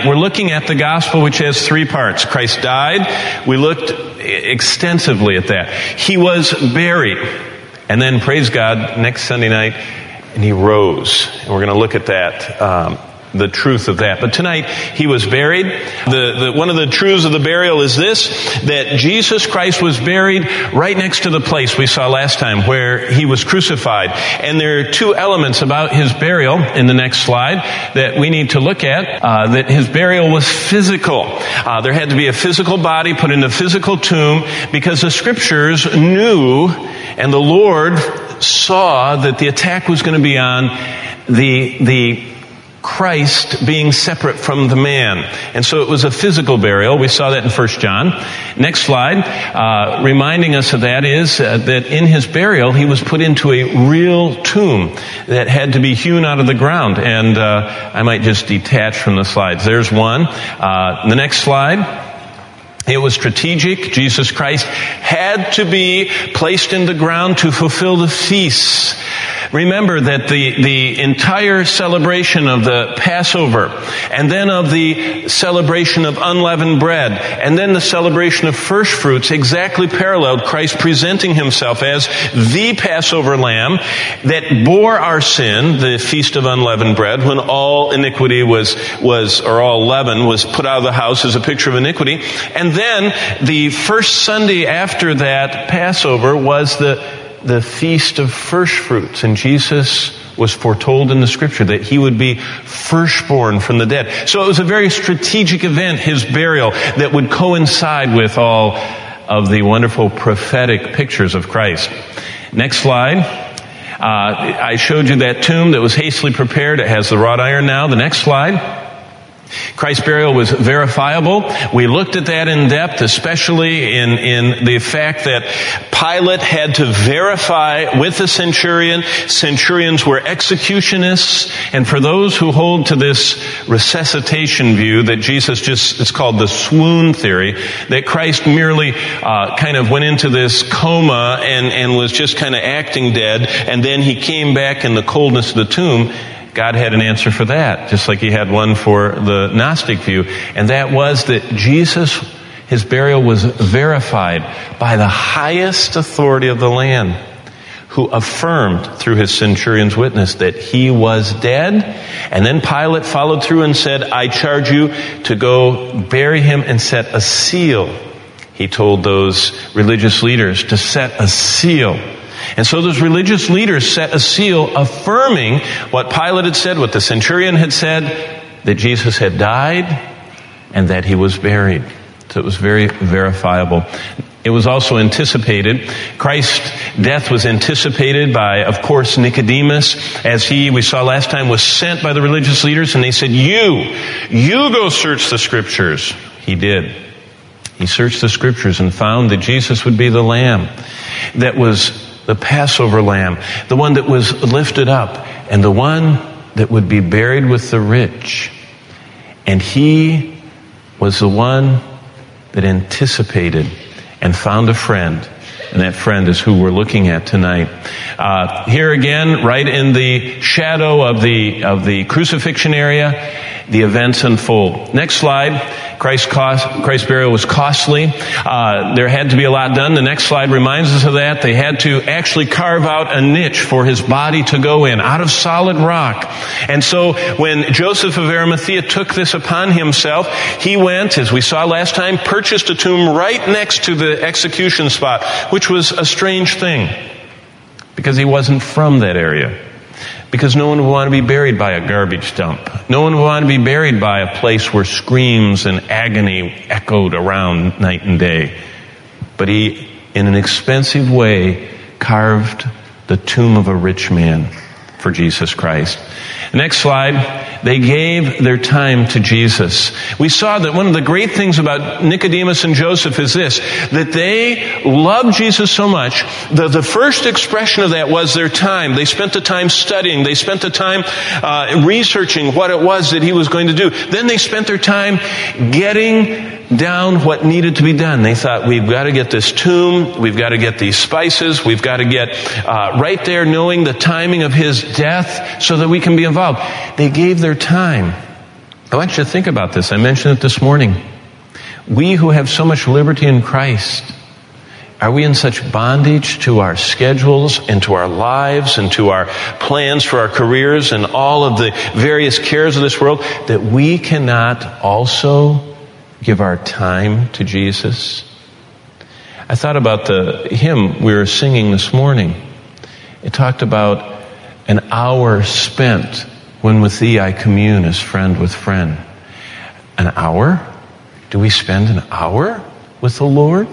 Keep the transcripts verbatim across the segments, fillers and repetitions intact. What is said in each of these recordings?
We're looking at the gospel, which has three parts. Christ died. We looked extensively at that. He was buried. And then, praise God, next Sunday night, and he rose. And we're going to look at that, um, the truth of that. But tonight, he was buried. The, the, one of the truths of the burial is this, that Jesus Christ was buried right next to the place we saw last time where he was crucified. And there are two elements about his burial in the next slide that we need to look at. Uh, that his burial was physical. Uh, there had to be a physical body put in a physical tomb because the scriptures knew and the Lord saw that the attack was going to be on the, the, Christ being separate from the man. And so it was a physical burial. We saw that in First John. Next slide, uh, reminding us of that is uh, that in his burial, he was put into a real tomb that had to be hewn out of the ground. And uh, I might just detach from the slides. There's one. Uh, the next slide. It was strategic. Jesus Christ had to be placed in the ground to fulfill the feasts. Remember that the, the entire celebration of the Passover, and then of the celebration of unleavened bread, and then the celebration of first fruits exactly paralleled Christ presenting himself as the Passover lamb that bore our sin, the feast of unleavened bread, when all iniquity was, was, or all leaven was put out of the house as a picture of iniquity. And then the first Sunday after that Passover was the the feast of first fruits. And Jesus was foretold in the scripture that he would be firstborn from the dead. So it was a very strategic event, his burial, that would coincide with all of the wonderful prophetic pictures of Christ. Next slide. Uh, I showed you that tomb that was hastily prepared. It has the wrought iron now. The next slide. Christ's burial was verifiable. We looked at that in depth, especially in, in the fact that Pilate had to verify with the centurion. Centurions were executionists. And for those who hold to this resuscitation view that Jesus just, it's called the swoon theory, that Christ merely uh, kind of went into this coma and, and was just kind of acting dead, and then he came back in the coldness of the tomb. God had an answer for that, just like he had one for the Gnostic view. And that was that Jesus, his burial was verified by the highest authority of the land, who affirmed through his centurion's witness that he was dead. And then Pilate followed through and said, I charge you to go bury him and set a seal. He told those religious leaders to set a seal. And so those religious leaders set a seal affirming what Pilate had said, what the centurion had said, that Jesus had died and that he was buried. So it was very verifiable. It was also anticipated. Christ's death was anticipated by, of course, Nicodemus, as he, we saw last time, was sent by the religious leaders, and they said, you, you go search the scriptures. He did. He searched the scriptures and found that Jesus would be the lamb that was the Passover lamb, the one that was lifted up, and the one that would be buried with the rich. And he was the one that anticipated and found a friend. And that friend is who we're looking at tonight. Uh, here again, right in the shadow of the of the crucifixion area, the events unfold. Next slide. Christ's, cost, Christ's burial was costly. Uh, there had to be a lot done. The next slide reminds us of that. They had to actually carve out a niche for his body to go in, out of solid rock. And so when Joseph of Arimathea took this upon himself, he went, as we saw last time, purchased a tomb right next to the execution spot, which was a strange thing, because he wasn't from that area. Because no one would want to be buried by a garbage dump. No one would want to be buried by a place where screams and agony echoed around night and day. But he, in an expensive way, carved the tomb of a rich man for Jesus Christ. Next slide. They gave their time to Jesus. We saw that one of the great things about Nicodemus and Joseph is this, that they loved Jesus so much that the first expression of that was their time. They spent the time studying. They spent the time uh, researching what it was that he was going to do. Then they spent their time getting down what needed to be done. They thought, we've got to get this tomb, we've got to get these spices, we've got to get uh, right there knowing the timing of his death so that we can be involved. They gave their time. I want you to think about this. I mentioned it this morning. We who have so much liberty in Christ, are we in such bondage to our schedules and to our lives and to our plans for our careers and all of the various cares of this world that we cannot also give our time to Jesus? I thought about the hymn we were singing this morning. It talked about an hour spent when with thee I commune as friend with friend. An hour? Do we spend an hour with the Lord?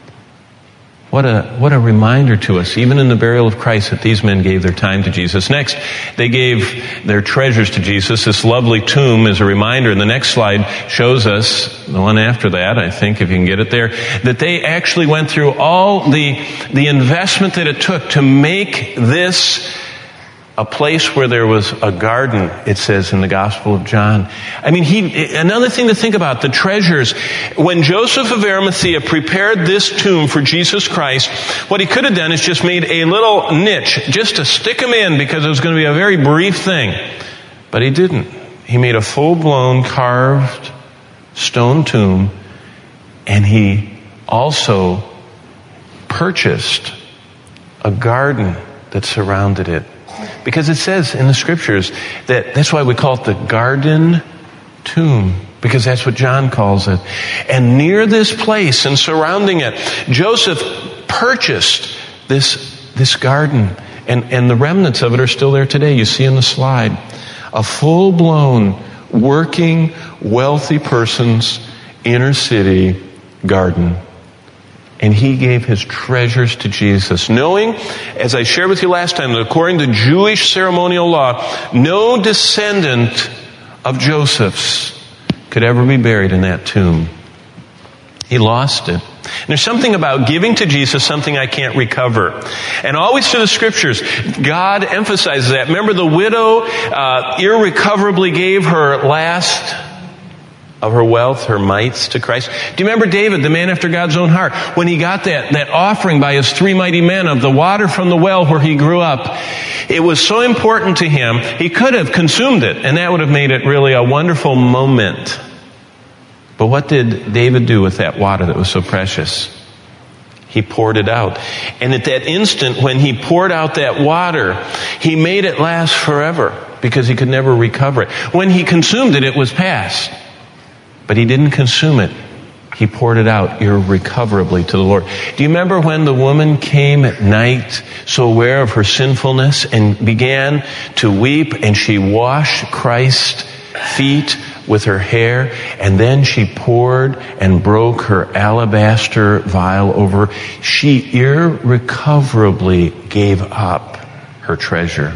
What a, what a reminder to us, even in the burial of Christ, that these men gave their time to Jesus. Next, they gave their treasures to Jesus. This lovely tomb is a reminder. And the next slide shows us, the one after that, I think, if you can get it there, that they actually went through all the, the investment that it took to make this a place where there was a garden, it says in the Gospel of John. I mean, he, another thing to think about, the treasures. When Joseph of Arimathea prepared this tomb for Jesus Christ, what he could have done is just made a little niche, just to stick him in, because it was going to be a very brief thing. But he didn't. He made a full-blown carved stone tomb, and he also purchased a garden that surrounded it. Because it says in the scriptures that that's why we call it the garden tomb, because that's what John calls it. And near this place and surrounding it, Joseph purchased this, this garden. And, and the remnants of it are still there today. You see in the slide. A full-blown, working, wealthy person's inner city garden. And he gave his treasures to Jesus, knowing, as I shared with you last time, that according to Jewish ceremonial law, no descendant of Joseph's could ever be buried in that tomb. He lost it. And there's something about giving to Jesus, something I can't recover. And always through the scriptures, God emphasizes that. Remember, the widow uh, irrecoverably gave her last of her wealth, her mites to Christ. Do you remember David, the man after God's own heart, when he got that, that offering by his three mighty men of the water from the well where he grew up? It was so important to him, he could have consumed it, and that would have made it really a wonderful moment. But what did David do with that water that was so precious? He poured it out. And at that instant, when he poured out that water, he made it last forever, because he could never recover it. When he consumed it, it was past. But he didn't consume it. He poured it out irrecoverably to the Lord. Do you remember when the woman came at night, so aware of her sinfulness, and began to weep, and she washed Christ's feet with her hair, and then she poured and broke her alabaster vial over? She irrecoverably gave up her treasure.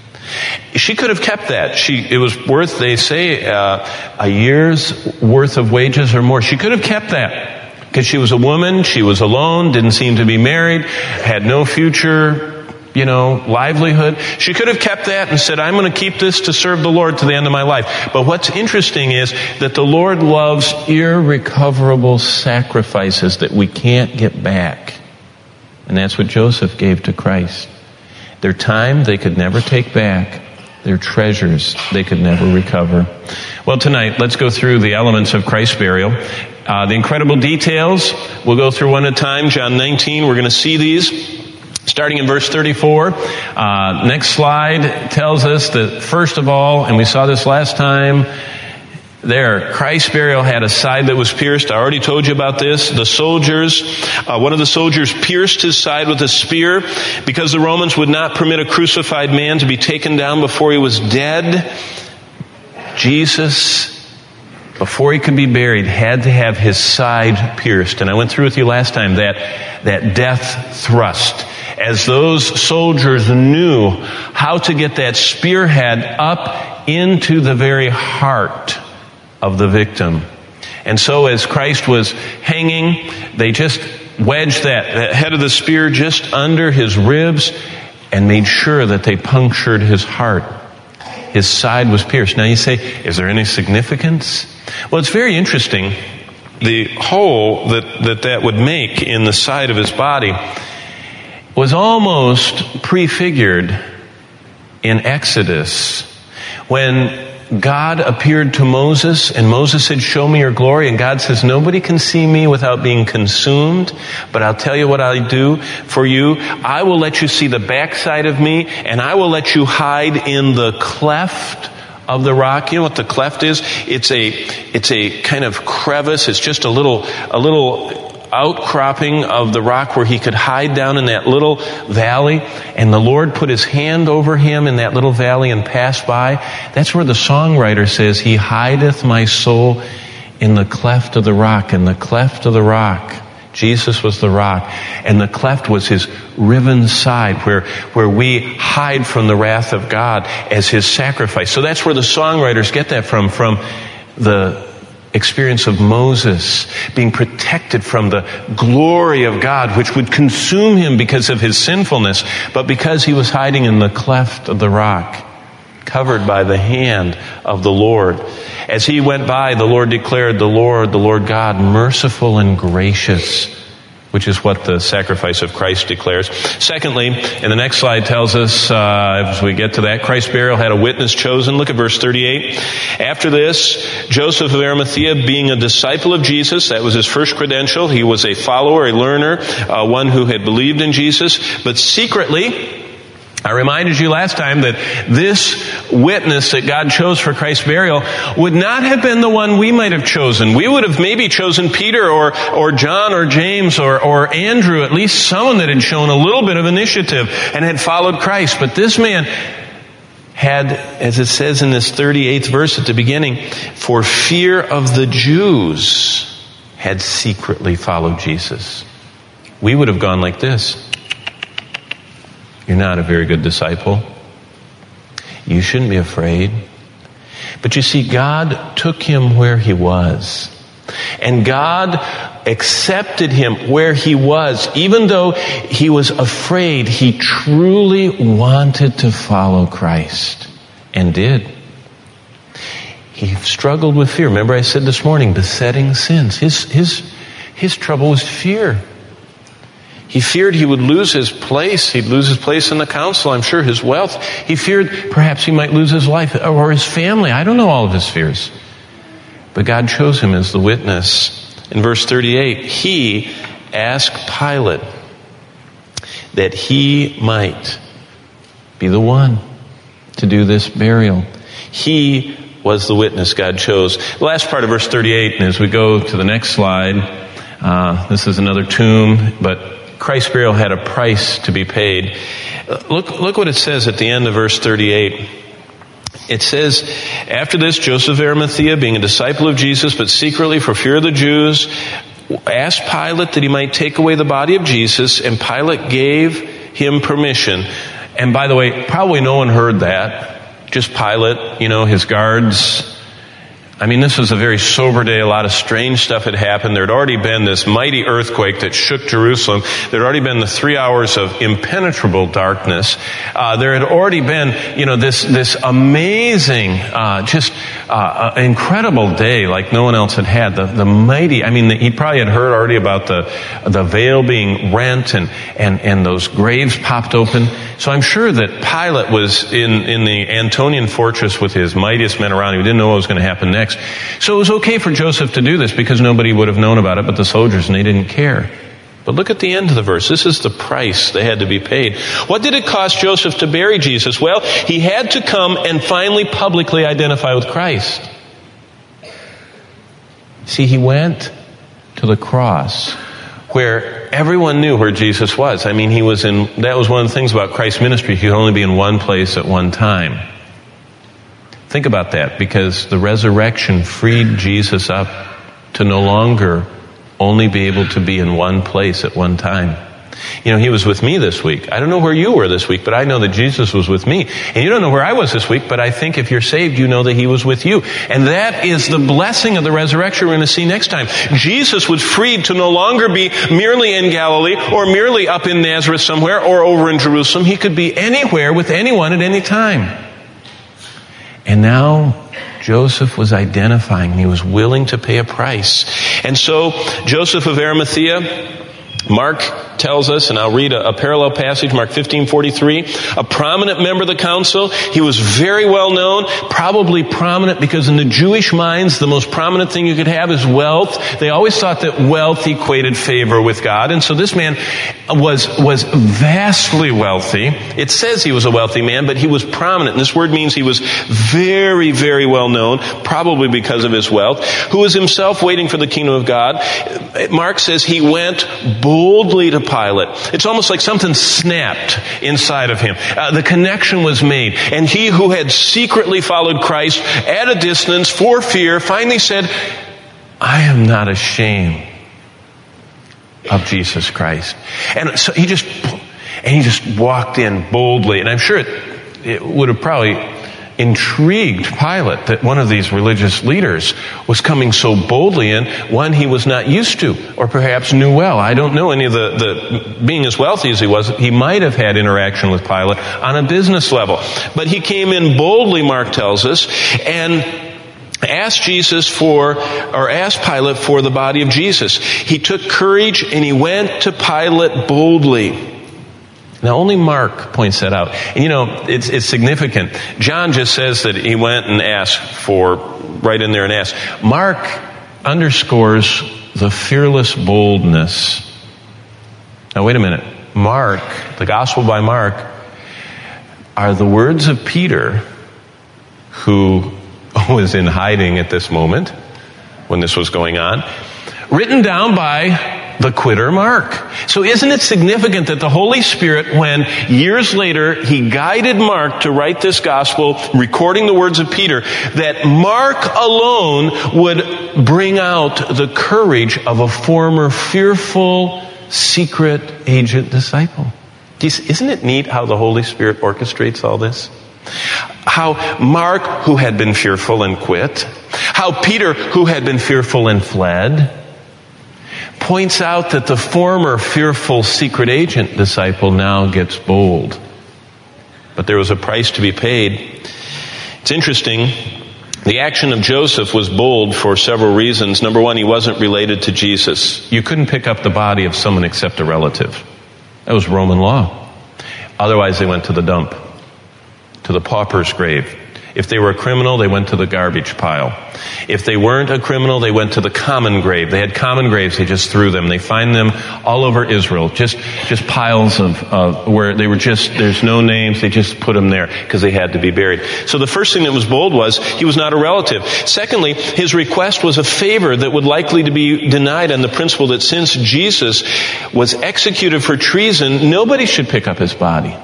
She could have kept that. She, it was worth, they say, uh, a year's worth of wages or more. She could have kept that because she was a woman, she was alone, didn't seem to be married, had no future, you know, livelihood. She could have kept that and said, I'm going to keep this to serve the Lord to the end of my life. But what's interesting is that the Lord loves irrecoverable sacrifices that we can't get back. And that's what Joseph gave to Christ. Their time they could never take back. Their treasures they could never recover. Well, tonight, let's go through the elements of Christ's burial. Uh, the incredible details, we'll go through one at a time. John nineteen, we're going to see these. Starting in verse thirty-four. Uh, next slide tells us that, first of all, and we saw this last time, there, Christ's burial had a side that was pierced. I already told you about this. The soldiers, uh, one of the soldiers pierced his side with a spear because the Romans would not permit a crucified man to be taken down before he was dead. Jesus, before he could be buried, had to have his side pierced. And I went through with you last time that, that death thrust. As those soldiers knew how to get that spearhead up into the very heart of the victim. And so as Christ was hanging, they just wedged that, that head of the spear just under his ribs and made sure that they punctured his heart. His side was pierced. Now you say, is there any significance? Well, it's very interesting. The hole that that, that would make in the side of his body was almost prefigured in Exodus when God appeared to Moses, and Moses said, show me your glory. And God says, nobody can see me without being consumed, but I'll tell you what I do for you. I will let you see the backside of me, and I will let you hide in the cleft of the rock. You know what the cleft is? It's a, it's a kind of crevice. It's just a little, a little outcropping of the rock where he could hide down in that little valley. And the Lord put his hand over him in that little valley and passed by. That's where the songwriter says, he hideth my soul in the cleft of the rock. In the cleft of the rock. Jesus was the rock. And the cleft was his riven side where, where we hide from the wrath of God as his sacrifice. So that's where the songwriters get that from, from the experience of Moses being protected from the glory of God, which would consume him because of his sinfulness, but because he was hiding in the cleft of the rock, covered by the hand of the Lord. As he went by, the Lord declared, the Lord, the Lord God, merciful and gracious, which is what the sacrifice of Christ declares. Secondly, and the next slide tells us, uh, as we get to that, Christ's burial had a witness chosen. Look at verse thirty-eight. After this, Joseph of Arimathea, being a disciple of Jesus, that was his first credential. He was a follower, a learner, uh, one who had believed in Jesus, but secretly, I reminded you last time that this witness that God chose for Christ's burial would not have been the one we might have chosen. We would have maybe chosen Peter or, or John or James or, or Andrew, at least someone that had shown a little bit of initiative and had followed Christ. But this man had, as it says in this thirty-eighth verse at the beginning, for fear of the Jews, had secretly followed Jesus. We would have gone like this. You're not a very good disciple. You shouldn't be afraid. But you see, God took him where he was. And God accepted him where he was. Even though he was afraid, he truly wanted to follow Christ. And did. He struggled with fear. Remember I said this morning, besetting sins. His, his, his trouble was fear. He feared he would lose his place. He'd lose his place in the council, I'm sure, his wealth. He feared perhaps he might lose his life or his family. I don't know all of his fears. But God chose him as the witness. In verse thirty-eight, he asked Pilate that he might be the one to do this burial. He was the witness God chose. The last part of verse thirty-eight, and as we go to the next slide, uh, this is another tomb, but Christ's burial had a price to be paid. Look, look what it says at the end of verse thirty-eight. It says, after this, Joseph of Arimathea, being a disciple of Jesus, but secretly for fear of the Jews, asked Pilate that he might take away the body of Jesus, and Pilate gave him permission. And by the way, probably no one heard that. Just Pilate, you know, his guards. I mean, this was a very sober day. A lot of strange stuff had happened. There had already been this mighty earthquake that shook Jerusalem. There had already been the three hours of impenetrable darkness. Uh, there had already been, you know, this this amazing, uh, just uh, incredible day like no one else had had. The, the mighty, I mean, the, he probably had heard already about the the veil being rent and, and, and those graves popped open. So I'm sure that Pilate was in, in the Antonian fortress with his mightiest men around him. He didn't know what was going to happen next. So it was okay for Joseph to do this because nobody would have known about it but the soldiers, and they didn't care. But look at the end of the verse. This is the price that had to be paid. What did it cost Joseph to bury Jesus? Well, he had to come and finally publicly identify with Christ. See, he went to the cross where everyone knew where Jesus was. I mean, he was in, that was one of the things about Christ's ministry. He could only be in one place at one time. Think about that, because the resurrection freed Jesus up to no longer only be able to be in one place at one time. You know, he was with me this week. I don't know where you were this week, but I know that Jesus was with me. And you don't know where I was this week, but I think if you're saved, you know that he was with you. And that is the blessing of the resurrection we're going to see next time. Jesus was freed to no longer be merely in Galilee or merely up in Nazareth somewhere or over in Jerusalem. He could be anywhere with anyone at any time. And now Joseph was identifying. He was willing to pay a price. And so Joseph of Arimathea Mark tells us, and I'll read a, a parallel passage, Mark fifteen forty-three, a prominent member of the council. He was very well known, probably prominent because in the Jewish minds, the most prominent thing you could have is wealth. They always thought that wealth equated favor with God. And so this man was, was vastly wealthy. It says he was a wealthy man, but he was prominent. And this word means he was very, very well known, probably because of his wealth, who was himself waiting for the kingdom of God. Mark says he went boldly to Pilate. It's almost like something snapped inside of him. Uh, the connection was made. And he who had secretly followed Christ at a distance for fear finally said, I am not ashamed of Jesus Christ. And so he just, and he just walked in boldly. And I'm sure it, it would have probably intrigued Pilate that one of these religious leaders was coming so boldly in, one he was not used to, or perhaps knew well. I don't know any of the, the, being as wealthy as he was, he might have had interaction with Pilate on a business level. But he came in boldly, Mark tells us, and asked Jesus for, or asked Pilate for the body of Jesus. He took courage and he went to Pilate boldly. Now, only Mark points that out. And you know, it's, it's significant. John just says that he went and asked for, right in there and asked. Mark underscores the fearless boldness. Now, wait a minute. Mark, the Gospel by Mark, are the words of Peter, who was in hiding at this moment when this was going on, written down by the quitter Mark. So isn't it significant that the Holy Spirit, when years later he guided Mark to write this gospel, recording the words of Peter, that Mark alone would bring out the courage of a former fearful, secret agent disciple? Isn't it neat how the Holy Spirit orchestrates all this? How Mark, who had been fearful and quit, how Peter, who had been fearful and fled, points out that the former fearful secret agent disciple now gets bold. But there was a price to be paid. It's interesting. The action of Joseph was bold for several reasons. Number one, he wasn't related to Jesus. You couldn't pick up the body of someone except a relative. That was Roman law. Otherwise, they went to the dump, to the pauper's grave. If they were a criminal, they went to the garbage pile. If they weren't a criminal, they went to the common grave. They had common graves, they just threw them. They find them all over Israel, just just piles of, of where they were just, there's no names, they just put them there because they had to be buried. So the first thing that was bold was he was not a relative. Secondly, his request was a favor that would likely to be denied on the principle that since Jesus was executed for treason, nobody should pick up his body.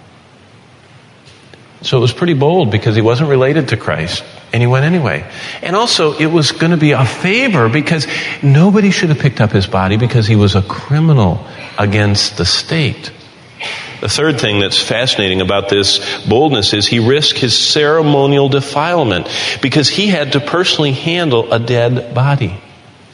So it was pretty bold because he wasn't related to Christ, and he went anyway. And also, it was going to be a favor because nobody should have picked up his body because he was a criminal against the state. The third thing that's fascinating about this boldness is he risked his ceremonial defilement because he had to personally handle a dead body.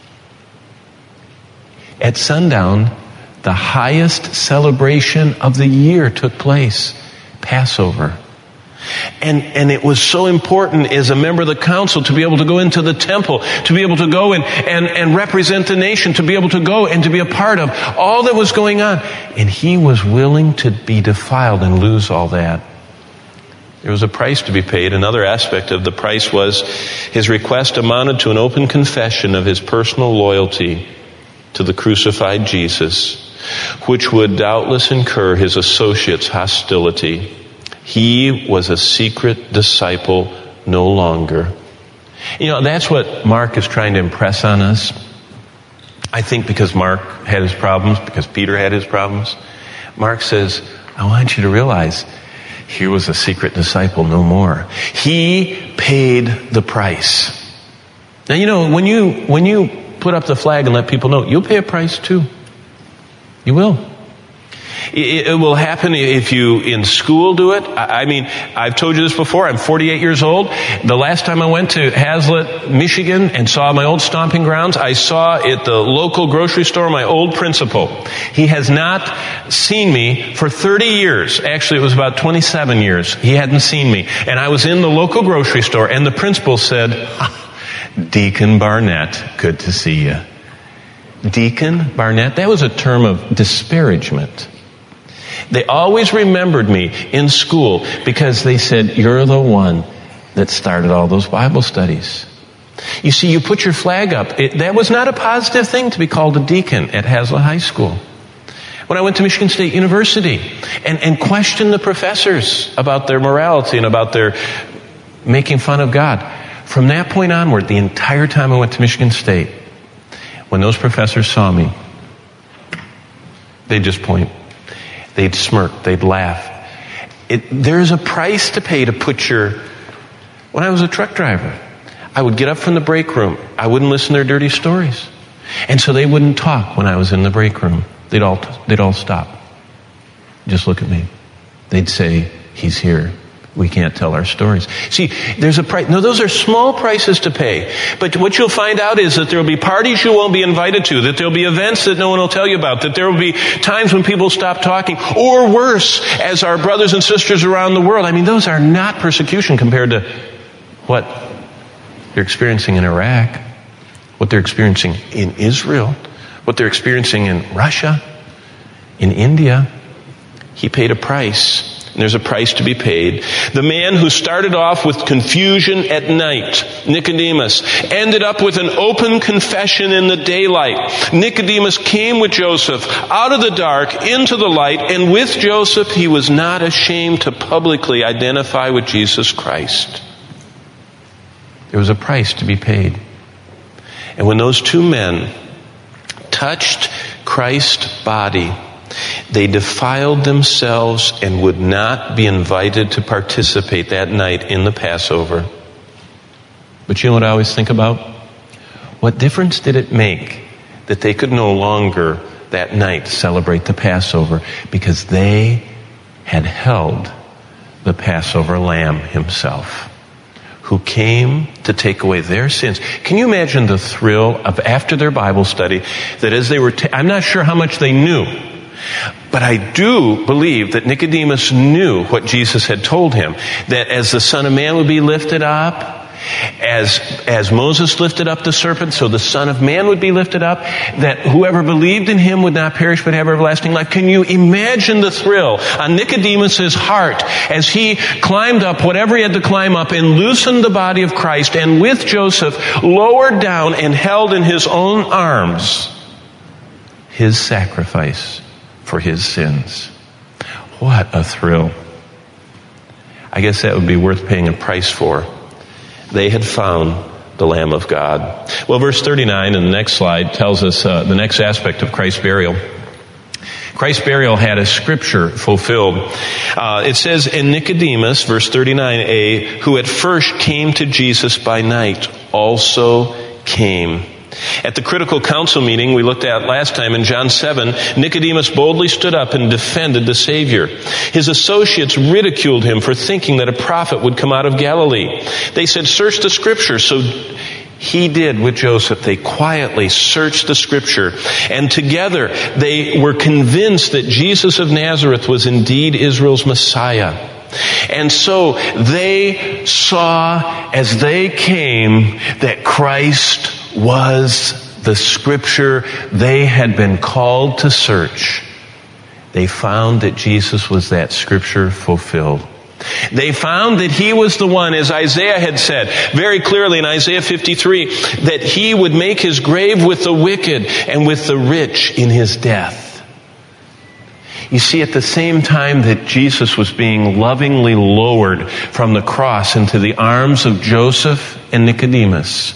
At sundown, the highest celebration of the year took place, Passover. And and it was so important as a member of the council to be able to go into the temple, to be able to go and, and, and represent the nation, to be able to go and to be a part of all that was going on. And he was willing to be defiled and lose all that. There was a price to be paid. Another aspect of the price was his request amounted to an open confession of his personal loyalty to the crucified Jesus, which would doubtless incur his associates' hostility. He was a secret disciple no longer. You know, that's what Mark is trying to impress on us. I think because Mark had his problems, because Peter had his problems, Mark says, I want you to realize he was a secret disciple no more. He paid the price. Now, you know, when you, when you put up the flag and let people know, you'll pay a price too. You will. It will happen if you in school do it. I mean, I've told you this before. I'm forty-eight years old. The last time I went to Hazlet, Michigan and saw my old stomping grounds, I saw at the local grocery store my old principal. He has not seen me for thirty years. Actually, it was about twenty-seven years. He hadn't seen me. And I was in the local grocery store and the principal said, Deacon Barnett, good to see you. Deacon Barnett, that was a term of disparagement. They always remembered me in school because they said, you're the one that started all those Bible studies. You see, you put your flag up. It, that was not a positive thing to be called a deacon at Haslet High School. When I went to Michigan State University and, and questioned the professors about their morality and about their making fun of God, from that point onward, the entire time I went to Michigan State, when those professors saw me, they'd just point. They'd smirk. They'd laugh. It, there's a price to pay to put your... When I was a truck driver, I would get up from the break room. I wouldn't listen to their dirty stories. And so they wouldn't talk when I was in the break room. They'd all, they'd all stop. Just look at me. They'd say, he's here. We can't tell our stories. See, there's a price. No, those are small prices to pay. But what you'll find out is that there will be parties you won't be invited to, that there will be events that no one will tell you about, that there will be times when people stop talking, or worse, as our brothers and sisters around the world. I mean, those are not persecution compared to what they're experiencing in Iraq, what they're experiencing in Israel, what they're experiencing in Russia, in India. He paid a price. And there's a price to be paid. The man who started off with confusion at night, Nicodemus, ended up with an open confession in the daylight. Nicodemus came with Joseph out of the dark into the light, and with Joseph he was not ashamed to publicly identify with Jesus Christ. There was a price to be paid. And when those two men touched Christ's body, they defiled themselves and would not be invited to participate that night in the Passover. But you know what I always think about? What difference did it make that they could no longer that night celebrate the Passover? Because they had held the Passover lamb himself, who came to take away their sins. Can you imagine the thrill of, after their Bible study, that as they were, ta- I'm not sure how much they knew, but I do believe that Nicodemus knew what Jesus had told him, that as the Son of Man would be lifted up, as as Moses lifted up the serpent, so the Son of Man would be lifted up, that whoever believed in him would not perish but have everlasting life. Can you imagine the thrill on Nicodemus's heart as he climbed up whatever he had to climb up and loosened the body of Christ, and with Joseph lowered down and held in his own arms his sacrifice for his sins? What a thrill. I guess that would be worth paying a price for. They had found the Lamb of God. Well, verse thirty-nine in the next slide tells us uh, the next aspect of Christ's burial. Christ's burial had a scripture fulfilled. Uh, it says in Nicodemus, verse thirty-nine a, who at first came to Jesus by night, also came. At the critical council meeting we looked at last time in John seven, Nicodemus boldly stood up and defended the Savior. His associates ridiculed him for thinking that a prophet would come out of Galilee. They said, search the scripture. So he did with Joseph. They quietly searched the scripture, and together they were convinced that Jesus of Nazareth was indeed Israel's Messiah. And so they saw as they came that Christ was the scripture they had been called to search. They found that Jesus was that scripture fulfilled. They found that he was the one, as Isaiah had said very clearly in Isaiah fifty-three, that he would make his grave with the wicked and with the rich in his death. You see, at the same time that Jesus was being lovingly lowered from the cross into the arms of Joseph and Nicodemus,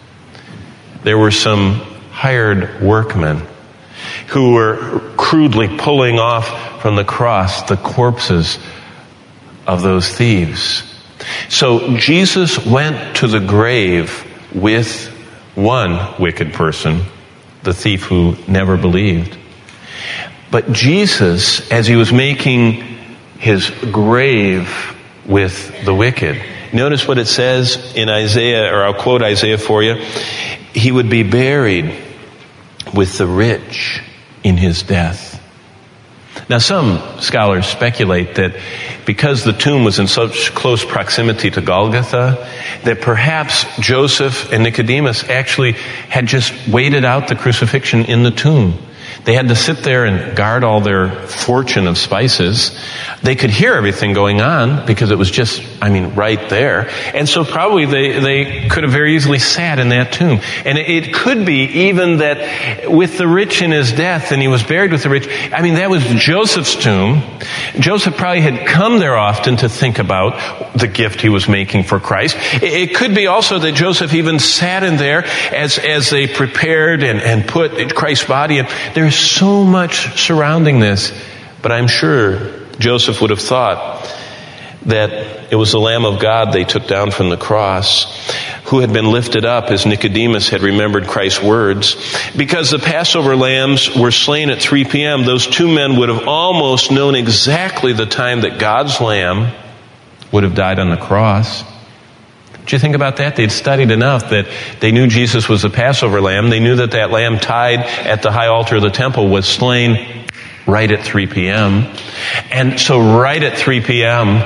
there were some hired workmen who were crudely pulling off from the cross the corpses of those thieves. So Jesus went to the grave with one wicked person, the thief who never believed. But Jesus, as he was making his grave with the wicked, notice what it says in Isaiah, or I'll quote Isaiah for you. He would be buried with the rich in his death. Now, some scholars speculate that because the tomb was in such close proximity to Golgotha, that perhaps Joseph and Nicodemus actually had just waited out the crucifixion in the tomb. They had to sit there and guard all their fortune of spices. They could hear everything going on because it was just, I mean, right there. And so probably they, they could have very easily sat in that tomb. And it could be even that with the rich in his death, and he was buried with the rich, I mean, that was Joseph's tomb. Joseph probably had come there often to think about the gift he was making for Christ. It could be also that Joseph even sat in there as, as they prepared and, and put Christ's body in. There's so much surrounding this, but I'm sure Joseph would have thought that it was the Lamb of God they took down from the cross, who had been lifted up as Nicodemus had remembered Christ's words. Because the Passover lambs were slain at three p.m., those two men would have almost known exactly the time that God's Lamb would have died on the cross. Did you think about that? They'd studied enough that they knew Jesus was the Passover lamb. They knew that that lamb tied at the high altar of the temple was slain right at three p.m. And so right at three p.m.,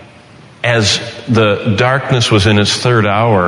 as the darkness was in its third hour,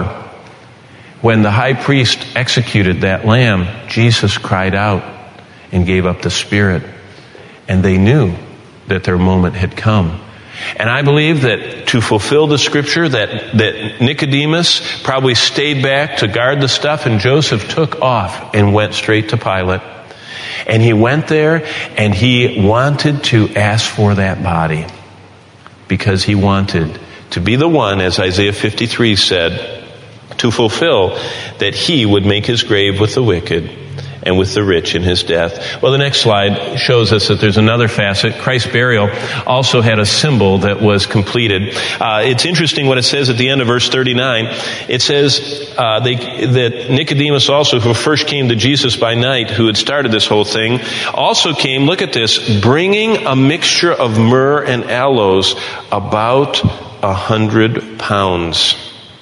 when the high priest executed that lamb, Jesus cried out and gave up the spirit. And they knew that their moment had come. And I believe that to fulfill the scripture, that, that Nicodemus probably stayed back to guard the stuff, and Joseph took off and went straight to Pilate. And he went there and he wanted to ask for that body because he wanted to be the one, as Isaiah fifty-three said, to fulfill that he would make his grave with the wicked and with the rich in his death. Well, the next slide shows us that there's another facet. Christ's burial also had a symbol that was completed. Uh, it's interesting what it says at the end of verse thirty-nine. It says uh, they, that Nicodemus also, who first came to Jesus by night, who had started this whole thing, also came, look at this, bringing a mixture of myrrh and aloes, about a hundred pounds.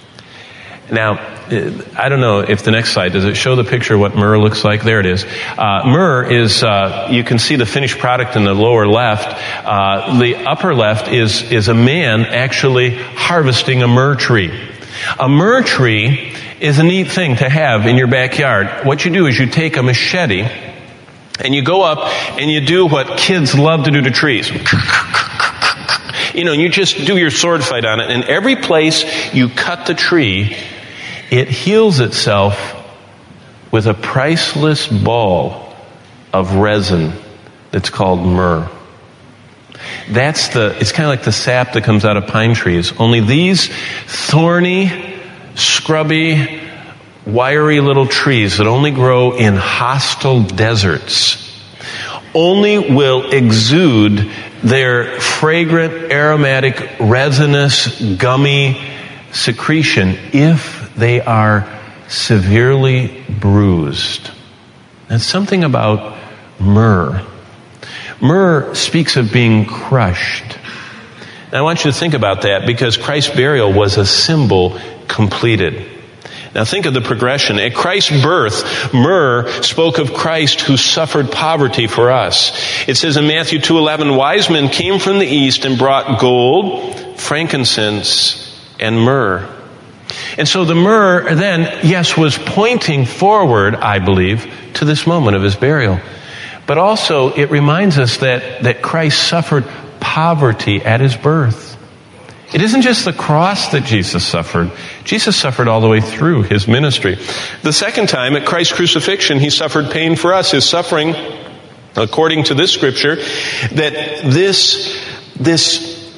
Now, I don't know if the next slide, does it show the picture of what myrrh looks like? There it is. Uh, myrrh is, uh, you can see the finished product in the lower left. Uh, the upper left is, is a man actually harvesting a myrrh tree. A myrrh tree is a neat thing to have in your backyard. What you do is you take a machete and you go up and you do what kids love to do to trees. You know, you just do your sword fight on it, and every place you cut the tree, it heals itself with a priceless ball of resin that's called myrrh. That's the, it's kind of like the sap that comes out of pine trees. Only these thorny, scrubby, wiry little trees that only grow in hostile deserts only will exude their fragrant, aromatic, resinous, gummy secretion if they are severely bruised. That's something about myrrh. Myrrh speaks of being crushed. Now, I want you to think about that because Christ's burial was a symbol completed. Now think of the progression. At Christ's birth, myrrh spoke of Christ who suffered poverty for us. It says in Matthew two eleven, wise men came from the east and brought gold, frankincense, and myrrh. And so the myrrh then, yes, was pointing forward, I believe, to this moment of his burial. But also it reminds us that, that Christ suffered poverty at his birth. It isn't just the cross that Jesus suffered. Jesus suffered all the way through his ministry. The second time, at Christ's crucifixion, he suffered pain for us. His suffering, according to this scripture, that this, this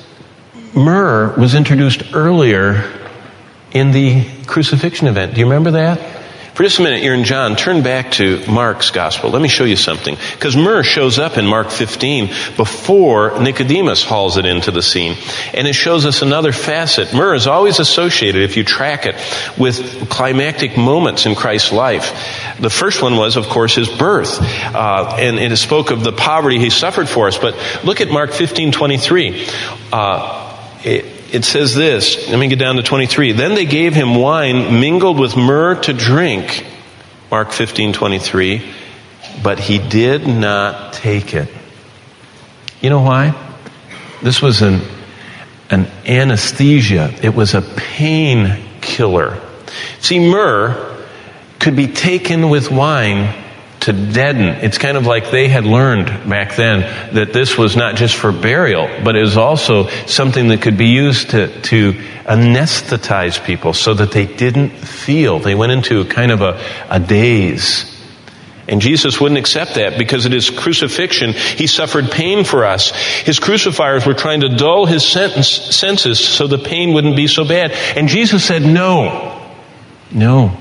myrrh was introduced earlier in the crucifixion event. Do you remember that? For just a minute, you're in John. Turn back to Mark's gospel. Let me show you something. Because myrrh shows up in Mark fifteen before Nicodemus hauls it into the scene. And it shows us another facet. Myrrh is always associated, if you track it, with climactic moments in Christ's life. The first one was, of course, his birth. Uh, and it spoke of the poverty he suffered for us. But look at Mark fifteen twenty-three. Uh, it, It says this, let me get down to twenty-three. Then they gave him wine mingled with myrrh to drink. Mark fifteen twenty-three. But he did not take it. You know why? This was an, an anesthesia. It was a pain killer. See, myrrh could be taken with wine to deaden. It's kind of like they had learned back then that this was not just for burial, but it was also something that could be used to, to anesthetize people so that they didn't feel. They went into kind of a, a daze. And Jesus wouldn't accept that because at his crucifixion, he suffered pain for us. His crucifiers were trying to dull his sentence, senses so the pain wouldn't be so bad. And Jesus said, no, no.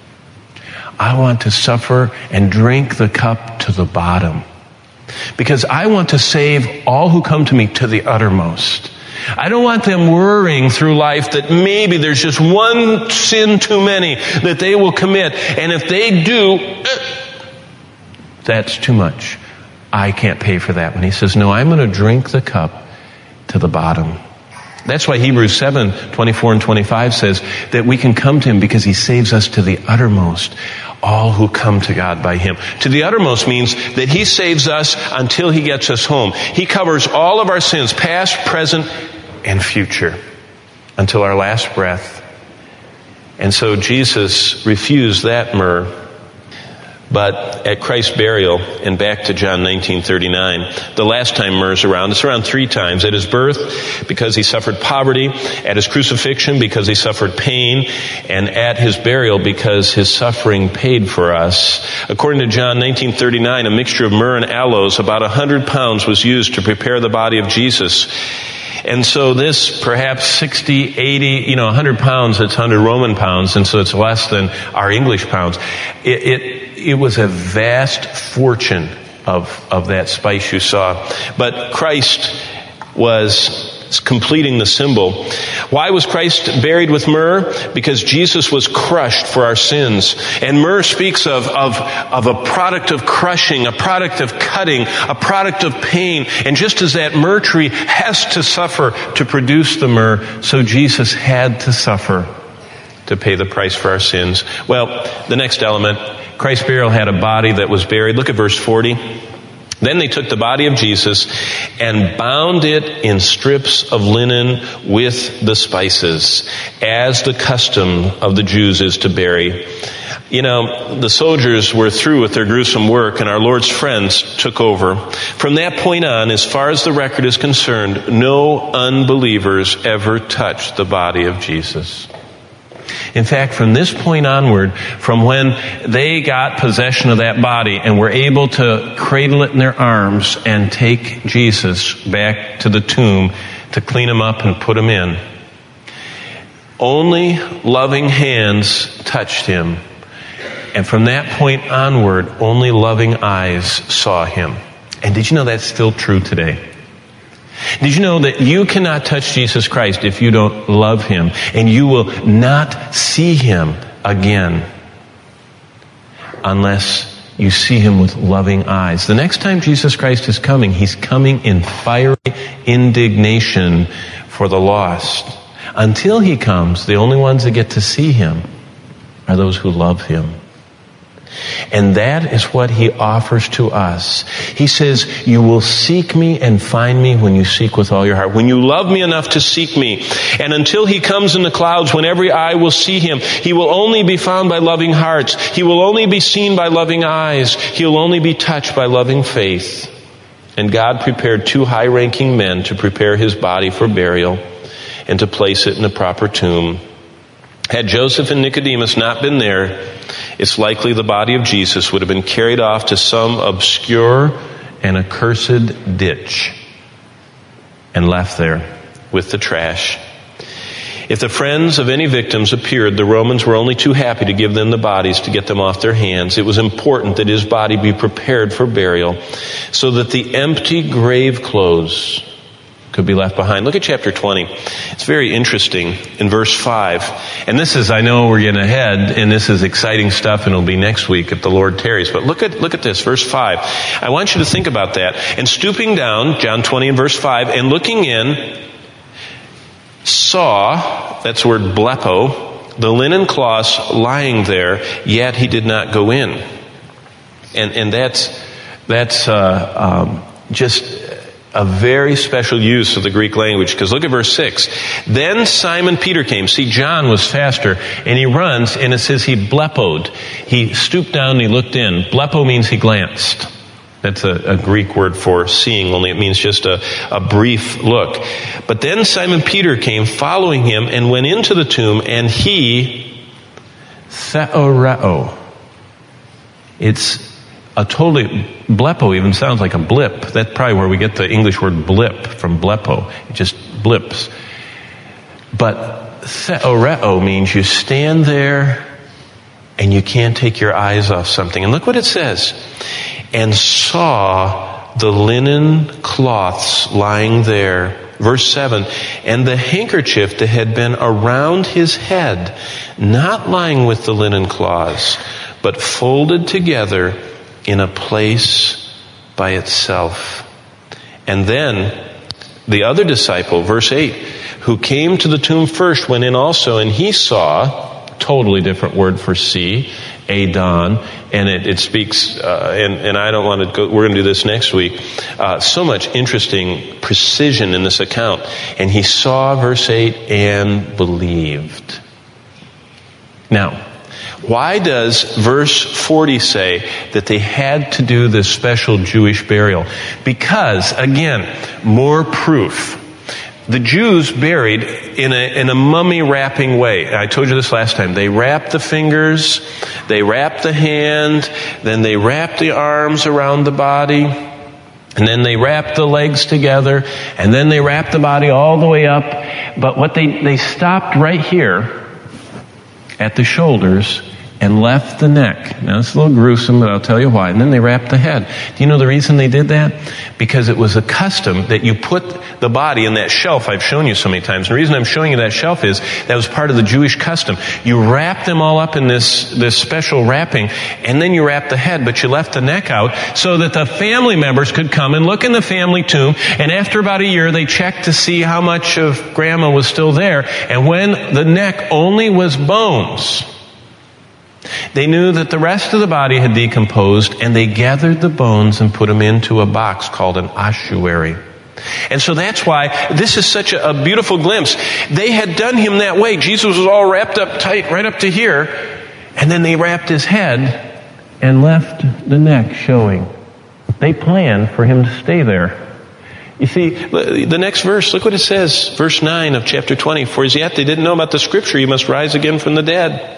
I want to suffer and drink the cup to the bottom because I want to save all who come to me to the uttermost. I don't want them worrying through life that maybe there's just one sin too many that they will commit. And if they do, that's too much. I can't pay for that. When he says, no, I'm going to drink the cup to the bottom. That's why Hebrews seven, twenty-four and twenty-five says that we can come to him because he saves us to the uttermost. All who come to God by him. To the uttermost means that he saves us until he gets us home. He covers all of our sins, past, present, and future, until our last breath. And so Jesus refused that myrrh. But at Christ's burial, and back to John nineteen thirty-nine, the last time myrrh's around, it's around three times. At his birth, because he suffered poverty. At his crucifixion, because he suffered pain. And at his burial, because his suffering paid for us. According to John nineteen thirty-nine, a mixture of myrrh and aloes, about one hundred pounds was used to prepare the body of Jesus. And so this, perhaps sixty, eighty, you know, one hundred pounds, it's one hundred Roman pounds, and so it's less than our English pounds. It, it, it was a vast fortune of, of that spice you saw. But Christ was completing the symbol. Why was Christ buried with myrrh? Because Jesus was crushed for our sins. And myrrh speaks of, of, of a product of crushing, a product of cutting, a product of pain. And just as that myrrh tree has to suffer to produce the myrrh, so Jesus had to suffer to pay the price for our sins. Well, the next element, Christ's burial had a body that was buried. Look at verse forty. Then they took the body of Jesus and bound it in strips of linen with the spices, as the custom of the Jews is to bury. You know, the soldiers were through with their gruesome work, and our Lord's friends took over. From that point on, as far as the record is concerned, no unbelievers ever touched the body of Jesus. In fact, from this point onward, from when they got possession of that body and were able to cradle it in their arms and take Jesus back to the tomb to clean him up and put him in, only loving hands touched him. And from that point onward, only loving eyes saw him. And did you know that's still true today? Did you know that you cannot touch Jesus Christ if you don't love him, and you will not see him again unless you see him with loving eyes? The next time Jesus Christ is coming, he's coming in fiery indignation for the lost. Until he comes, the only ones that get to see him are those who love him. And that is what he offers to us. He says, you will seek me and find me when you seek with all your heart. When you love me enough to seek me. And until he comes in the clouds, when every eye will see him, he will only be found by loving hearts. He will only be seen by loving eyes. He will only be touched by loving faith. And God prepared two high-ranking men to prepare his body for burial and to place it in a proper tomb. Had Joseph and Nicodemus not been there, it's likely the body of Jesus would have been carried off to some obscure and accursed ditch and left there with the trash. If the friends of any victims appeared, the Romans were only too happy to give them the bodies to get them off their hands. It was important that his body be prepared for burial so that the empty grave clothes could be left behind. Look at chapter twenty. It's very interesting in verse five. And this is, I know we're getting ahead, and this is exciting stuff, and it'll be next week if the Lord tarries. But look at, look at this, verse five. I want you to think about that. And stooping down, John twenty and verse five, and looking in, saw, that's the word blepo, the linen cloths lying there, yet he did not go in. And, and that's, that's, uh, um, just, A very special use of the Greek language, because look at verse six. Then Simon Peter came. See, John was faster, and he runs, and it says he blepoed. He stooped down and he looked in. Blepo means he glanced. That's a, a Greek word for seeing, only it means just a, a brief look. But then Simon Peter came following him and went into the tomb, and he theoreo. It's a totally, blepo even sounds like a blip. That's probably where we get the English word blip from blepo. It just blips. But theoreo means you stand there and you can't take your eyes off something. And look what it says. And saw the linen cloths lying there. Verse seven. And the handkerchief that had been around his head, not lying with the linen cloths, but folded together in a place by itself. And then the other disciple, verse eight, who came to the tomb first went in also, and he saw, totally different word for see, Adon, and it, it speaks, uh, and, and I don't want to go, we're going to do this next week, uh, so much interesting precision in this account. And he saw, verse eight, and believed. Now, why does verse forty say that they had to do this special Jewish burial? Because, again, more proof. The Jews buried in a, in a mummy wrapping way. I told you this last time. They wrapped the fingers, they wrapped the hand, then they wrapped the arms around the body, and then they wrapped the legs together, and then they wrapped the body all the way up. But what they, they stopped right here at the shoulders and left the neck. Now, it's a little gruesome, but I'll tell you why. And then they wrapped the head. Do you know the reason they did that? Because it was a custom that you put the body in that shelf I've shown you so many times. And the reason I'm showing you that shelf is that was part of the Jewish custom. You wrap them all up in this, this special wrapping, and then you wrap the head, but you left the neck out so that the family members could come and look in the family tomb, and after about a year, they checked to see how much of grandma was still there. And when the neck only was bones, they knew that the rest of the body had decomposed, and they gathered the bones and put them into a box called an ossuary. And so that's why this is such a, a beautiful glimpse. They had done him that way. Jesus was all wrapped up tight right up to here, and then they wrapped his head and left the neck showing. They planned for him to stay there. You see, the next verse, look what it says, verse nine of chapter twenty. For as yet they didn't know about the scripture, you must rise again from the dead.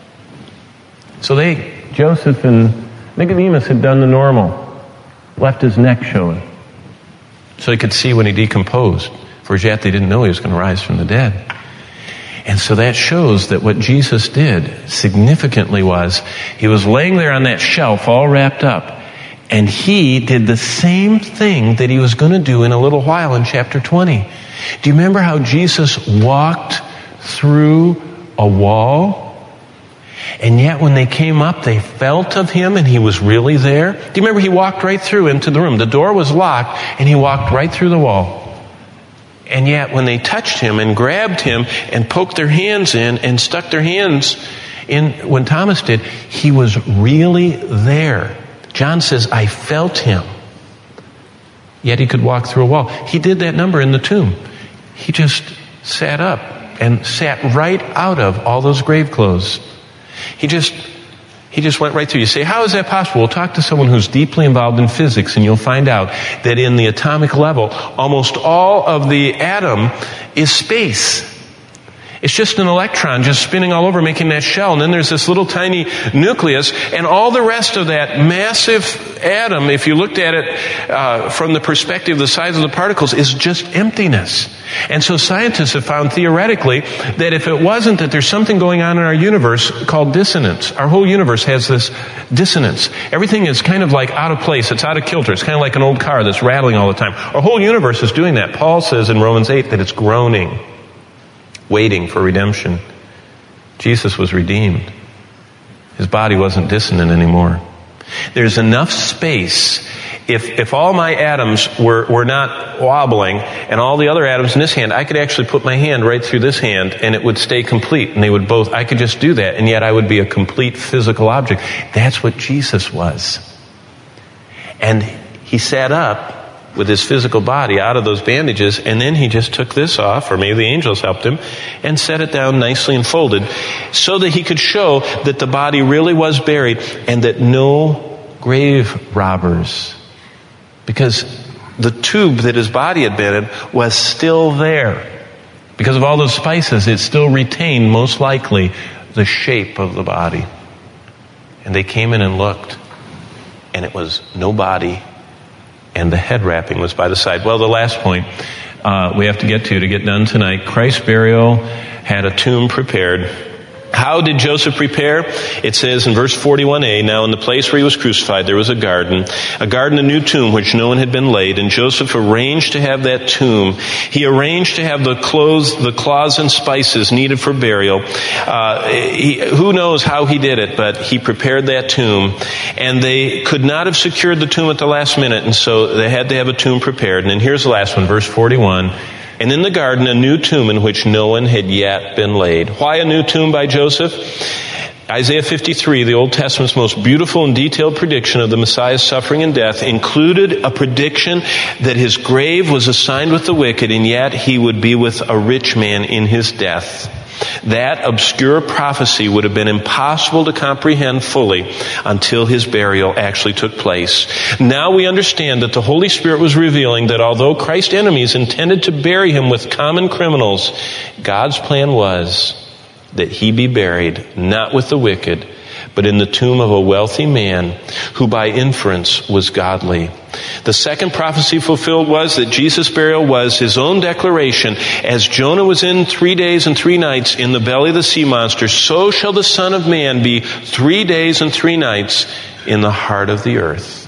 So they, Joseph and Nicodemus had done the normal, left his neck showing, so he could see when he decomposed. For as yet they didn't know he was going to rise from the dead. And so that shows that what Jesus did significantly was, he was laying there on that shelf all wrapped up, and he did the same thing that he was going to do in a little while in chapter twenty. Do you remember how Jesus walked through a wall? And yet when they came up, they felt of him and he was really there. Do you remember he walked right through into the room? The door was locked and he walked right through the wall. And yet when they touched him and grabbed him and poked their hands in and stuck their hands in, when Thomas did, he was really there. John says, I felt him. Yet he could walk through a wall. He did that number in the tomb. He just sat up and sat right out of all those grave clothes. He just, he just went right through. You say, how is that possible? Well, talk to someone who's deeply involved in physics and you'll find out that in the atomic level, almost all of the atom is space. It's just an electron just spinning all over, making that shell. And then there's this little tiny nucleus. And all the rest of that massive atom, if you looked at it uh, from the perspective of the size of the particles, is just emptiness. And so scientists have found theoretically that if it wasn't that there's something going on in our universe called dissonance, our whole universe has this dissonance. Everything is kind of like out of place. It's out of kilter. It's kind of like an old car that's rattling all the time. Our whole universe is doing that. Paul says in Romans eight that it's groaning, waiting for redemption. Jesus was redeemed. His body wasn't dissonant anymore. There's enough space. If if all my atoms were, were not wobbling and all the other atoms in this hand, I could actually put my hand right through this hand and it would stay complete. And they would both, I could just do that, and yet I would be a complete physical object. That's what Jesus was. And he sat up with his physical body out of those bandages, and then he just took this off, or maybe the angels helped him, and set it down nicely and folded, so that he could show that the body really was buried and that no grave robbers, because the tube that his body had been in was still there. Because of all those spices, it still retained, most likely, the shape of the body. And they came in and looked, and it was no body, and the head wrapping was by the side. Well, the last point uh, we have to get to to get done tonight. Christ's burial had a tomb prepared. How did Joseph prepare? It says in verse forty-one a, now in the place where he was crucified there was a garden, a garden, a new tomb which no one had been laid, and Joseph arranged to have that tomb. He arranged to have the clothes, the cloths and spices needed for burial. Uh, he, who knows how he did it, but he prepared that tomb, and they could not have secured the tomb at the last minute, and so they had to have a tomb prepared. And then here's the last one, verse forty-one. And in the garden, a new tomb in which no one had yet been laid. Why a new tomb by Joseph? Isaiah fifty-three, the Old Testament's most beautiful and detailed prediction of the Messiah's suffering and death, included a prediction that his grave was assigned with the wicked, and yet he would be with a rich man in his death. That obscure prophecy would have been impossible to comprehend fully until his burial actually took place. Now we understand that the Holy Spirit was revealing that although Christ's enemies intended to bury him with common criminals, God's plan was that he be buried not with the wicked, but in the tomb of a wealthy man who by inference was godly. The second prophecy fulfilled was that Jesus' burial was his own declaration. As Jonah was in three days and three nights in the belly of the sea monster, so shall the Son of Man be three days and three nights in the heart of the earth.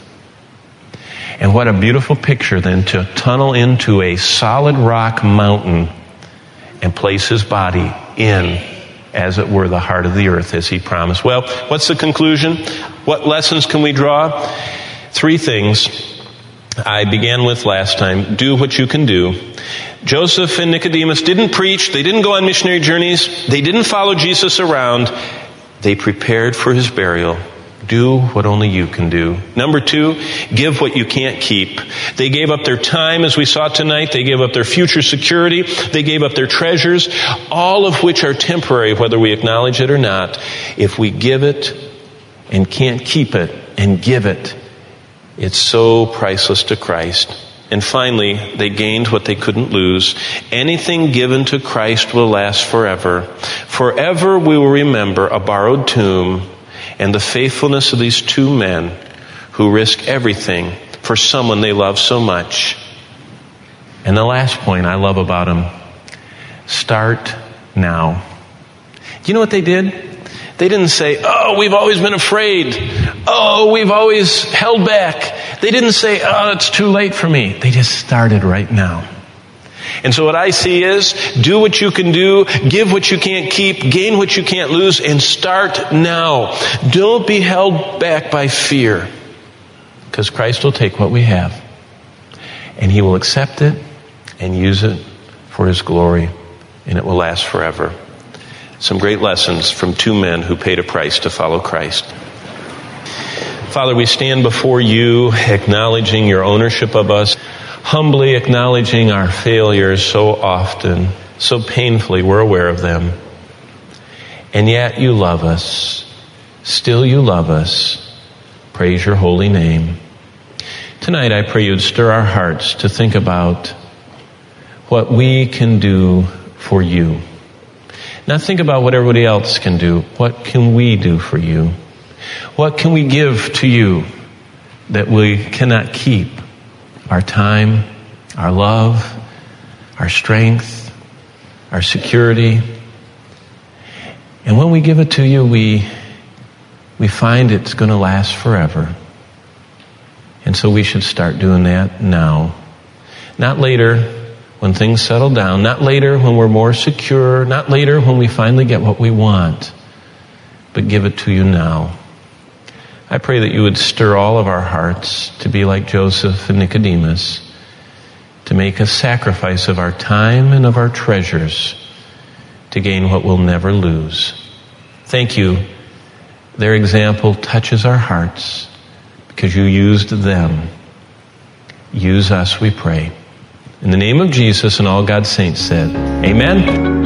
And what a beautiful picture then to tunnel into a solid rock mountain and place his body in, as it were, the heart of the earth, as he promised. Well, what's the conclusion? What lessons can we draw? Three things I began with last time. Do what you can do. Joseph and Nicodemus didn't preach. They didn't go on missionary journeys. They didn't follow Jesus around. They prepared for his burial. Do what only you can do. Number two, give what you can't keep. They gave up their time, as we saw tonight. They gave up their future security. They gave up their treasures, all of which are temporary, whether we acknowledge it or not. If we give it and can't keep it and give it, it's so priceless to Christ. And finally, they gained what they couldn't lose. Anything given to Christ will last forever. Forever we will remember a borrowed tomb and the faithfulness of these two men who risk everything for someone they love so much. And the last point I love about them, start now. Do you know what they did? They didn't say, oh, we've always been afraid. Oh, we've always held back. They didn't say, oh, it's too late for me. They just started right now. And so what I see is, do what you can do, give what you can't keep, gain what you can't lose, and start now. Don't be held back by fear, because Christ will take what we have, and he will accept it and use it for his glory, and it will last forever. Some great lessons from two men who paid a price to follow Christ. Father, we stand before you acknowledging your ownership of us, humbly acknowledging our failures so often, so painfully we're aware of them. And yet you love us. Still you love us. Praise your holy name. Tonight I pray you'd stir our hearts to think about what we can do for you. Not think about what everybody else can do. What can we do for you? What can we give to you that we cannot keep? Our time, our love, our strength, our security. And when we give it to you, we we find it's going to last forever. And so we should start doing that now. Not later when things settle down. Not later when we're more secure. Not later when we finally get what we want. But give it to you now. I pray that you would stir all of our hearts to be like Joseph and Nicodemus, to make a sacrifice of our time and of our treasures to gain what we'll never lose. Thank you. Their example touches our hearts because you used them. Use us, we pray. In the name of Jesus and all God's saints said, amen.